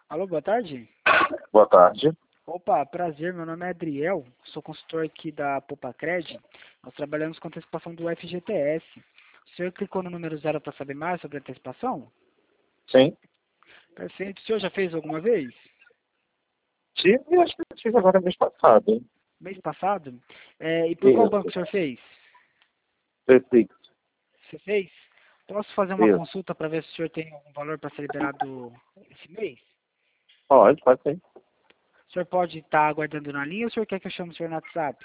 Alô, boa tarde. Boa tarde. Opa, prazer, meu nome é Adriel, sou consultor aqui da Popacred. Nós trabalhamos com antecipação do FGTS. O senhor clicou no número 0 para saber mais sobre a antecipação? Sim. Perfeito. O senhor já fez alguma vez? Tive, acho que eu fiz agora mês passado. Mês passado? E por qual banco o Isso. senhor fez? Perfeito. Você fez? Posso fazer uma Isso. consulta para ver se o senhor tem algum valor para ser liberado esse mês? Pode ser. O senhor pode estar aguardando na linha ou o senhor quer que eu chame o senhor no WhatsApp?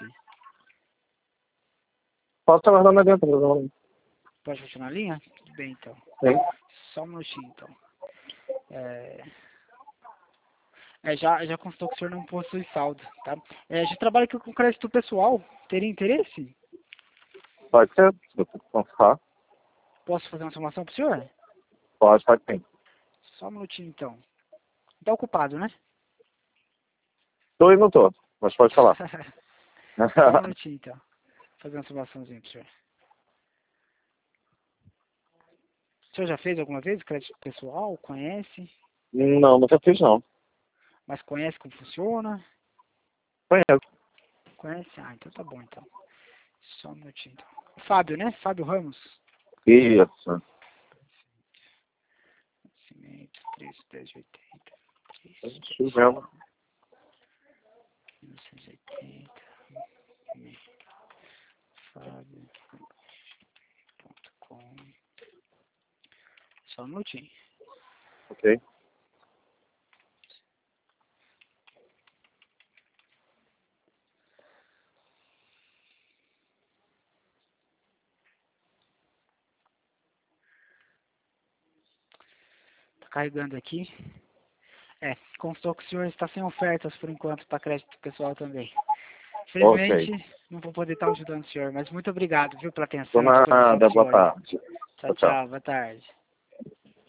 Posso aguardar na dentro, não? Pode continuar na linha? Tudo bem, então. Sim. Só um minutinho, então. Já constou que o senhor não possui saldo, tá? A gente trabalha aqui com crédito pessoal. Teria interesse? Pode ser. Se você pensar. Posso fazer uma informação para o senhor? Pode sim. Só um minutinho, então. Tá ocupado, né? Tô e não tô, mas pode falar. Só um minutinho, então. Vou fazer uma informaçãozinha para o senhor. O senhor já fez alguma vez crédito pessoal? Conhece? Não, nunca fiz não. Mas conhece como funciona? Conheço. Conhece? Ah, então tá bom, então. Só um minutinho, então. Fábio, né? Fábio Ramos. Isso. Nascimento, 3.10.80. Isso mesmo. 1980. Fábio.com. Só um minutinho. Ok. Tá carregando aqui. Constou que o senhor está sem ofertas por enquanto para crédito pessoal também. Ok. Infelizmente, não vou poder estar ajudando o senhor, mas muito obrigado, viu, pela Por atenção e disposição nada, do boa senhor aí. tarde. Tchau, Tchau, tchau. tchau, boa tarde.